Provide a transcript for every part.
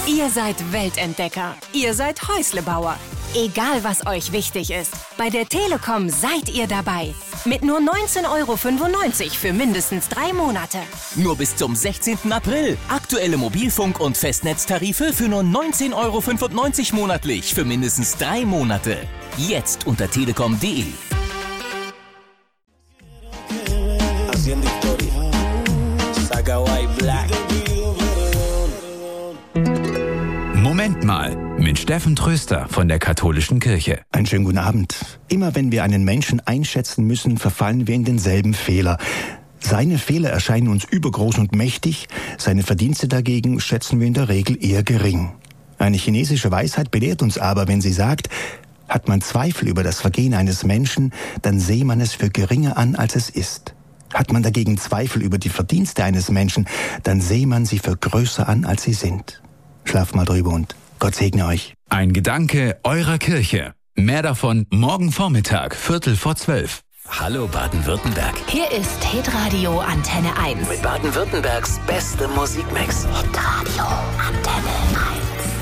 Ihr seid Weltentdecker. Ihr seid Häuslebauer. Egal, was euch wichtig ist, bei der Telekom seid ihr dabei. Mit nur 19,95 € für mindestens 3 Monate. Nur bis zum 16. April. Aktuelle Mobilfunk- und Festnetztarife für nur 19,95 € monatlich für mindestens 3 Monate. Jetzt unter telekom.de. Moment mal, mit Steffen Tröster von der Katholischen Kirche. Einen schönen guten Abend. Immer wenn wir einen Menschen einschätzen müssen, verfallen wir in denselben Fehler. Seine Fehler erscheinen uns übergroß und mächtig, seine Verdienste dagegen schätzen wir in der Regel eher gering. Eine chinesische Weisheit belehrt uns aber, wenn sie sagt, hat man Zweifel über das Vergehen eines Menschen, dann sehe man es für geringer an, als es ist. Hat man dagegen Zweifel über die Verdienste eines Menschen, dann sehe man sie für größer an, als sie sind. Schlaft mal drüber und Gott segne euch. Ein Gedanke eurer Kirche. Mehr davon morgen Vormittag, 11:45. Hallo Baden-Württemberg. Hier ist Hitradio Antenne 1. Mit Baden-Württembergs beste Musikmix. Hitradio Antenne 1.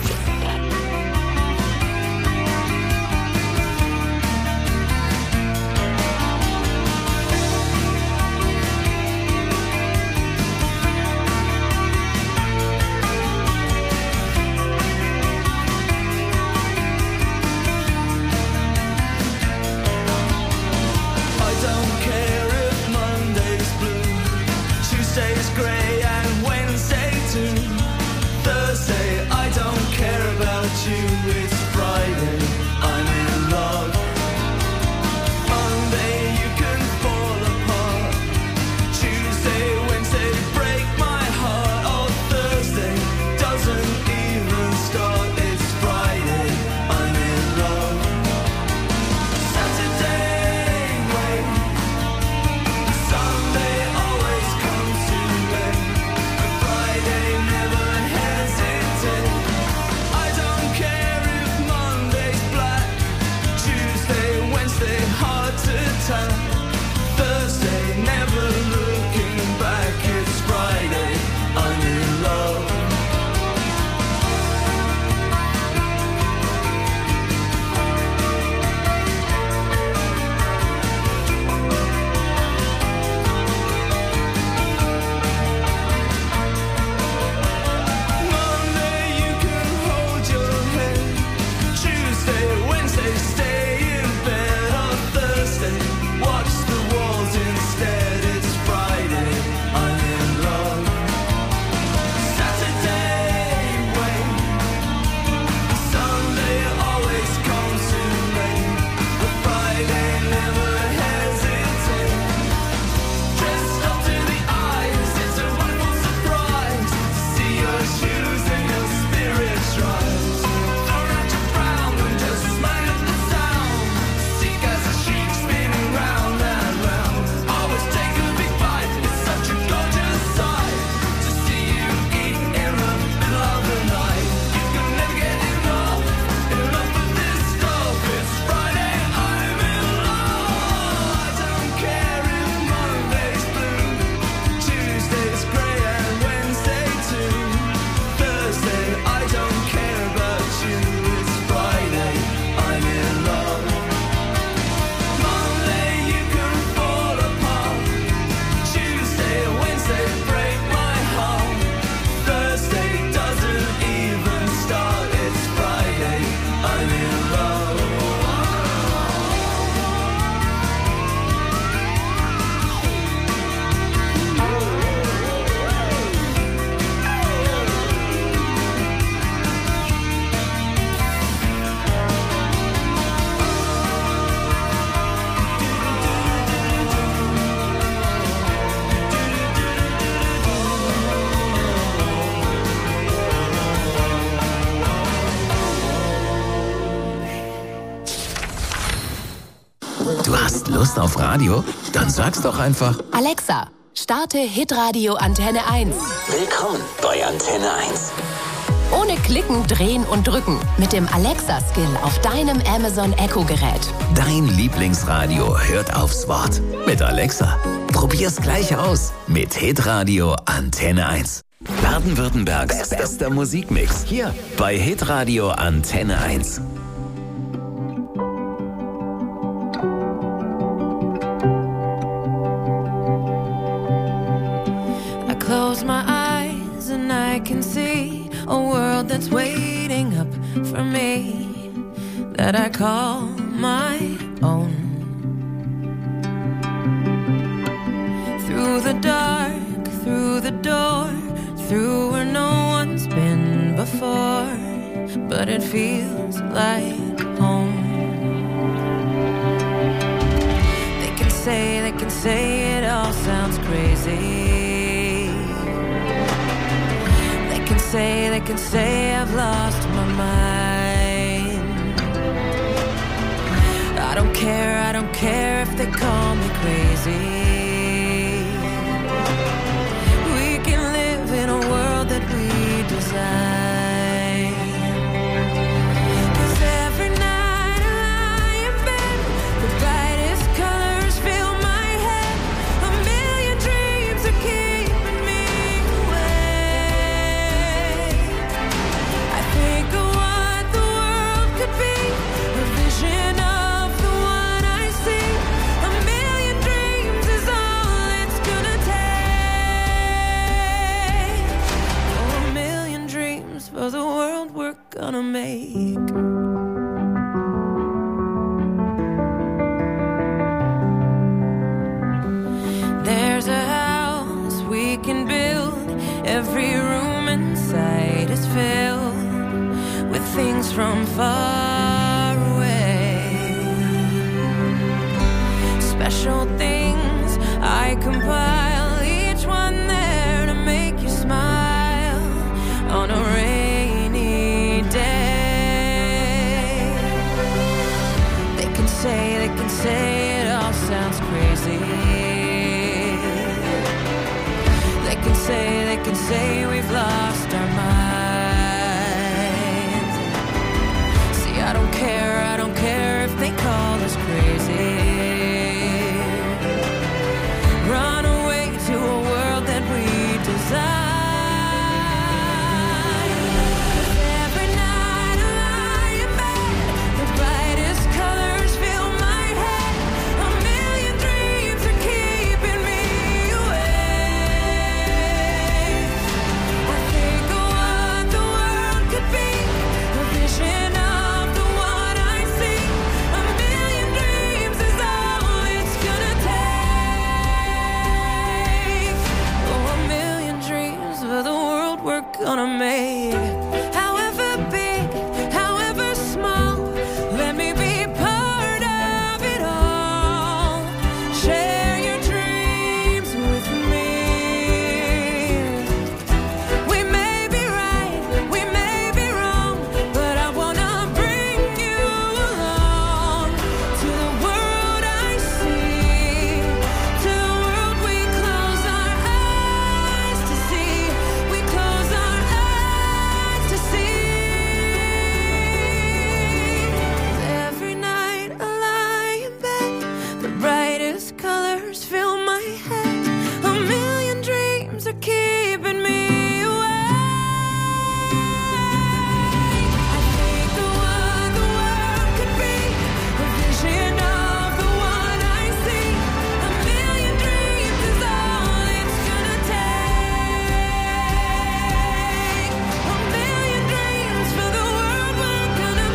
Du hast Lust auf Radio? Dann sag's doch einfach. Alexa, starte Hitradio Antenne 1. Willkommen bei Antenne 1. Ohne Klicken, Drehen und Drücken. Mit dem Alexa-Skill auf deinem Amazon Echo-Gerät. Dein Lieblingsradio hört aufs Wort. Mit Alexa. Probier's gleich aus. Mit Hitradio Antenne 1. Baden-Württembergs bester Musikmix. Hier bei Hitradio Antenne 1. I close my eyes and I can see a world that's waiting up for me, that I call my own. Through the dark, through the door, through where no one's been before, but it feels like home. They can say it all sounds crazy. They can say I've lost my mind. I don't care if they call me crazy. In a world that we design. 'Cause every night I lie in bed, the brightest colors fill my head. A million dreams are keeping me awake. I think of what the world could be, a vision of the one I see. A million dreams is all it's gonna take. For the world we're gonna make. There's a house we can build. Every room inside is filled with things from far away. Special things I compile, each one there to make you smile on a rainy day. They can say it all sounds crazy. They can say we've lost our minds. See, I don't care if they call us crazy. Run away to a world that we desire. Gonna make, however big, however small, let me be part of it all. Share your dreams with me. We may be right, we may be wrong, but I wanna bring you along to the world I see, to the world we close our eyes to see. We close our keeping me away. I think the world could be a vision of the one I see. A million dreams is all it's gonna take. A million dreams for the world we're gonna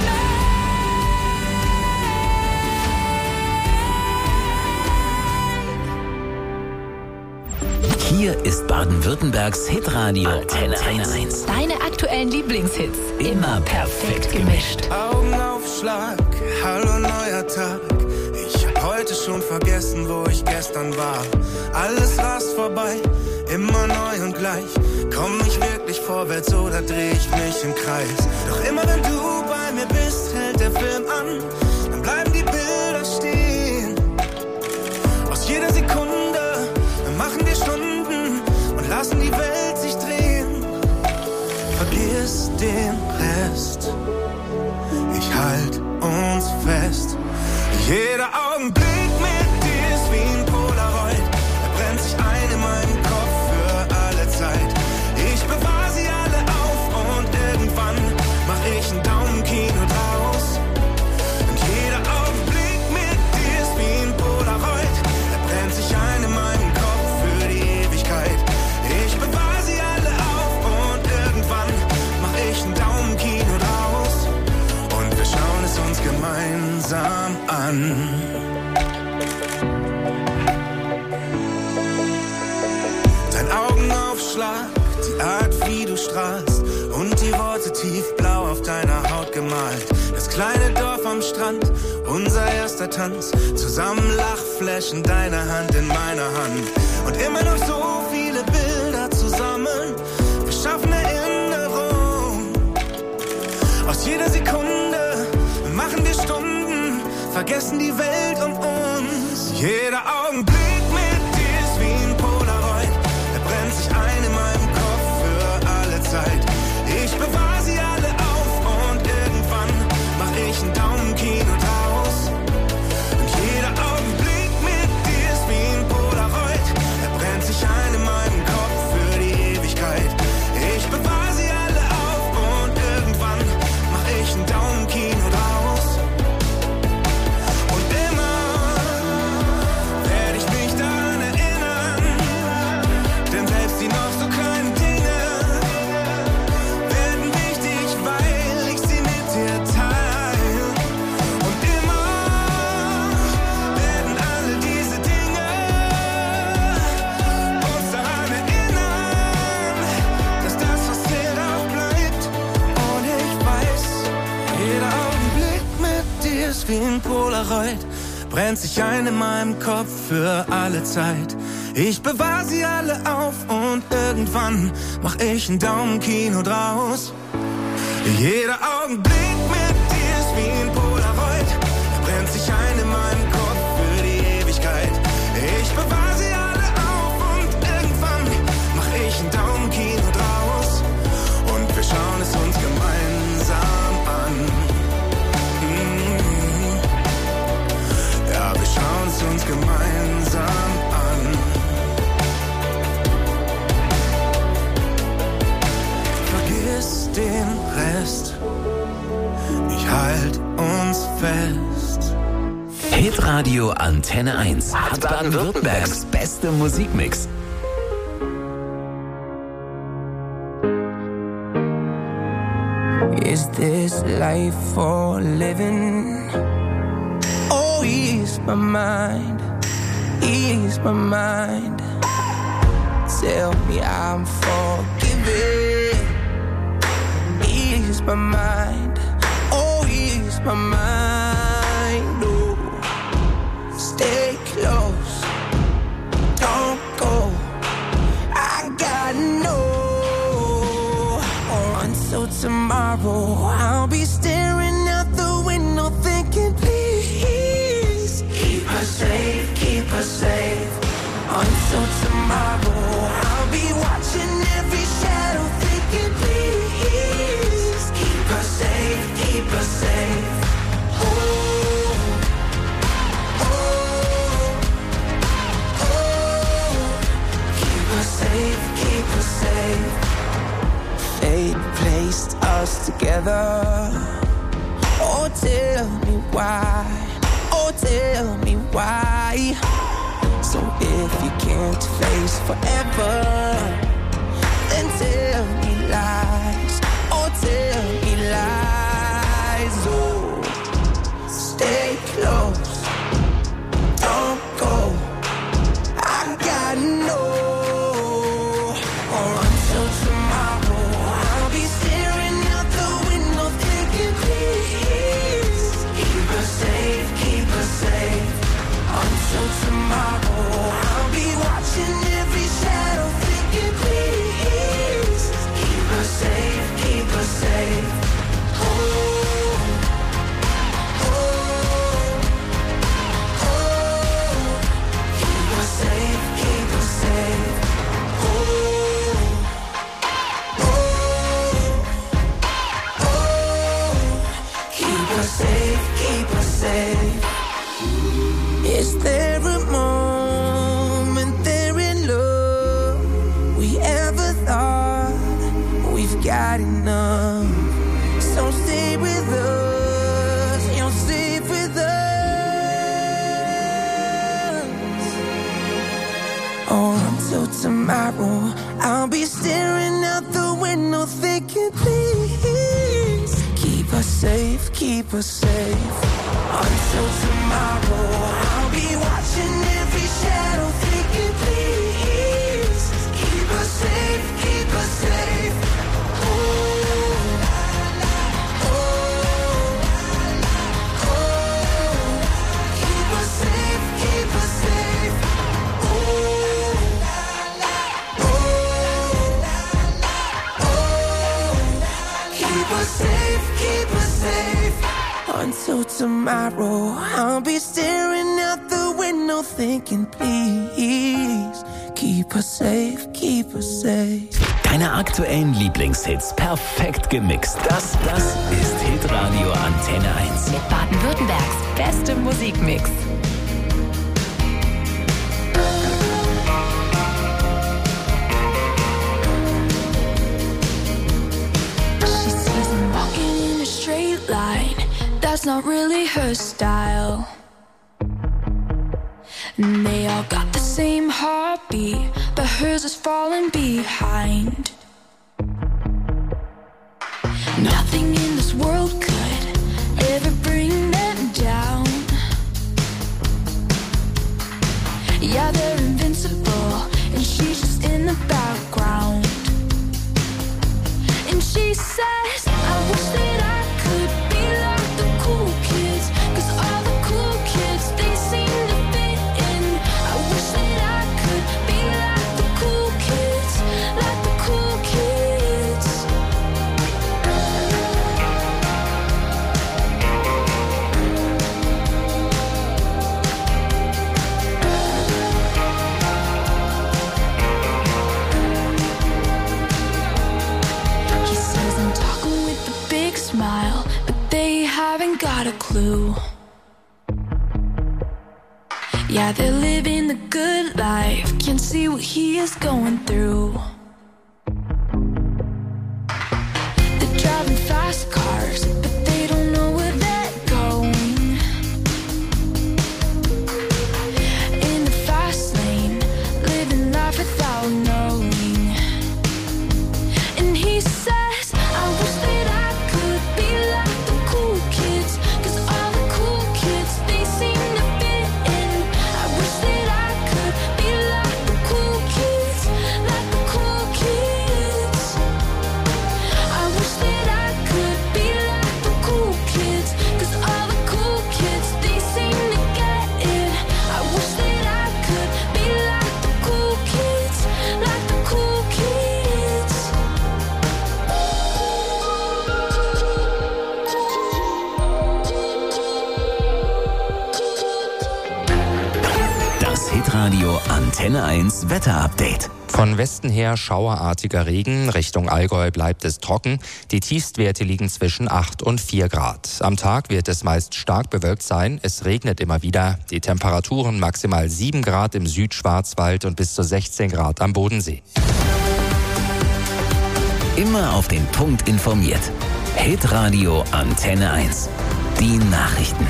make. Hier ist Baden-Württembergs Hitradio Antenne 1. Deine aktuellen Lieblingshits. Immer perfekt gemischt. Augenaufschlag, hallo neuer Tag. Ich hab heute schon vergessen, wo ich gestern war. Alles rast vorbei, immer neu und gleich. Komm ich wirklich vorwärts oder dreh ich mich im Kreis? Doch immer wenn du bei mir bist, hält der Film an. Dann bleiben die Bilder stehen. Aus jeder Sekunde machen wir Stunden und lassen die Welt sich drehen. Vergiss den Rest, ich halt uns fest. Jeder Augenblick mit dir ist wie ein Polaroid. Er brennt sich ein in meinem Kopf für alle Zeit. Ich hat, wie du strahlst und die Worte tiefblau auf deiner Haut gemalt. Das kleine Dorf am Strand, unser erster Tanz, zusammen Lachflächen, deine Hand in meiner Hand. Und immer noch so viele Bilder zusammen, wir schaffen Erinnerung. Aus jeder Sekunde machen wir Stunden, vergessen die Welt um uns. Jeder Augenblick mit dir ist wie ein Polaroid, er brennt sich ein in meinem Kopf für alle Zeit. Ich bewahre sie alle auf und irgendwann mach ich einen Daumenkino draus. Und jeder Augenblick mit dir ist wie ein Polaroid, er brennt sich ein in meinem Kopf für die Ewigkeit. Ich bewahre sie alle auf und irgendwann mach ich einen Daumenkino draus. Und immer werde ich mich daran erinnern, denn selbst die noch so kleinen Dinge werden wichtig, weil ich sie mit dir teile. Und immer werden alle diese Dinge uns daran erinnern, dass das, was zählt, auch bleibt. Und ich weiß, jeder Augenblick mit dir ist wie ein Polaroid, brennt sich ein in meinem Kopf für alle Zeit. Ich bewahre sie alle auf und irgendwann mach ich ein Daumenkino draus. Jeder Augenblick mit dir ist wie ein Polaroid, brennt sich ein in meinem Kopf für die Ewigkeit. Ich bewahre sie alle auf und irgendwann mach ich ein Daumenkino draus. Und wir schauen es uns gemeinsam an. Ja, wir schauen es uns gemeinsam an. Vergiss den Rest, ich halt uns fest. Hitradio Antenne 1 hat Baden-Württembergs beste Musikmix. Is this life for living? Oh, ease my mind, ease my mind. Tell me I'm forgiven. Ease my mind, oh, ease my mind. Oh, stay close, don't go. I gotta know. Until tomorrow, I'll be staring out the window thinking, please keep her safe, keep her safe. Until tomorrow, I'll be watching every shadow thinking, please keep her safe, keep her safe. Oh, oh, oh, keep her safe, keep her safe. Fate placed us together. Oh, tell me why. Oh, tell me why. So if you can't face forever, then tell me lies. Oh, tell me lies. Oh, stay close, don't go. I gotta know. Or until tomorrow, I'll be staring out the window thinking, please keep her safe, keep her safe. Until tomorrow, I'll be watching every shadow thinking, please keep her safe, keep her safe. Oh, oh, oh, keep her safe, keep her safe. Oh, keep her safe, keep her safe. Is there a moment there in love we ever thought we've got enough? So stay with us, you'll stay with us. Or until tomorrow, I'll be staring out the window thinking, please keep us safe, keep us safe. Until tomorrow, I'll be watching every shadow thinking, please keep us safe, keep us safe. until tomorrow. I'll be staring out the window thinking, please keep us safe, keep us safe. Deine aktuellen Lieblingshits perfekt gemixt. Das ist Hitradio Antenne 1. Mit Baden-Württembergs bestem Musikmix. She says I'm walking in a straight line. That's not really her style. And they all got the same heartbeat, but hers is falling behind. Nothing in this world could ever bring them down. Yeah, they're invincible, and she's just in the background. And she says, I wish that I could be like the cool kids, 'cause all the cool kids, they seem to fit in. I wish that I could be like the cool kids, like the cool kids. He says I'm talking with a big smile, but they haven't got a clue. Yeah, they're living the good life, can't see what he is going through. They're driving fast cars, but they don't know where they're going. In the fast lane, living life without knowing. And he says, I wish that I could be like the cool kids, 'cause all the cool kids, they seem to fit in. I wish that I could be like the cool kids, like the cool kids. I wish that I could be like the cool kids, 'cause all the cool kids, they seem to get it. I wish that I could be like the cool kids, like the cool kids. Das Hitradio Antenne 1 Wetterupdate. Von Westen her schauerartiger Regen, Richtung Allgäu bleibt es trocken. Die Tiefstwerte liegen zwischen 8 und 4 Grad. Am Tag wird es meist stark bewölkt sein, es regnet immer wieder. Die Temperaturen maximal 7 Grad im Südschwarzwald und bis zu 16 Grad am Bodensee. Immer auf den Punkt informiert. Hitradio Antenne 1. Die Nachrichten.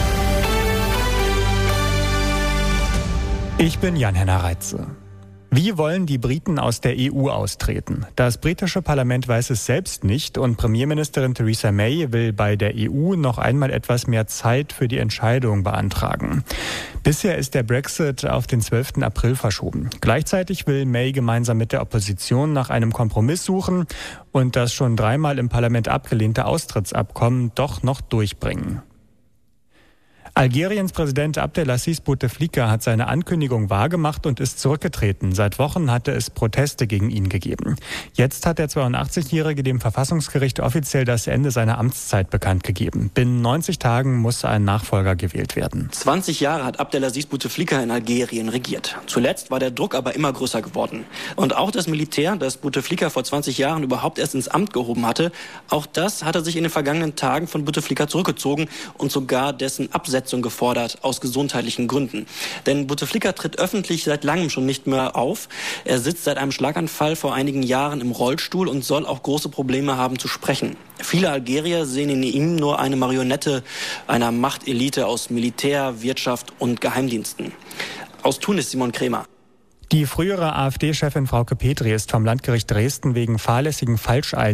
Ich bin Jan-Henner Reitze. Wie wollen die Briten aus der EU austreten? Das britische Parlament weiß es selbst nicht und Premierministerin Theresa May will bei der EU noch einmal etwas mehr Zeit für die Entscheidung beantragen. Bisher ist der Brexit auf den 12. April verschoben. Gleichzeitig will May gemeinsam mit der Opposition nach einem Kompromiss suchen und das schon 3-mal im Parlament abgelehnte Austrittsabkommen doch noch durchbringen. Algeriens Präsident Abdelaziz Bouteflika hat seine Ankündigung wahrgemacht und ist zurückgetreten. Seit Wochen hatte es Proteste gegen ihn gegeben. Jetzt hat der 82-Jährige dem Verfassungsgericht offiziell das Ende seiner Amtszeit bekannt gegeben. Binnen 90 Tagen muss ein Nachfolger gewählt werden. 20 Jahre hat Abdelaziz Bouteflika in Algerien regiert. Zuletzt war der Druck aber immer größer geworden. Und auch das Militär, das Bouteflika vor 20 Jahren überhaupt erst ins Amt gehoben hatte, auch das hatte sich in den vergangenen Tagen von Bouteflika zurückgezogen und sogar dessen Absetzung gefordert, aus gesundheitlichen Gründen. Denn Bouteflika tritt öffentlich seit langem schon nicht mehr auf. Er sitzt seit einem Schlaganfall vor einigen Jahren im Rollstuhl und soll auch große Probleme haben zu sprechen. Viele Algerier sehen in ihm nur eine Marionette einer Machtelite aus Militär, Wirtschaft und Geheimdiensten. Aus Tunis Simon Kremer. Die frühere AfD-Chefin Frauke Petri ist vom Landgericht Dresden wegen fahrlässigen Falscheids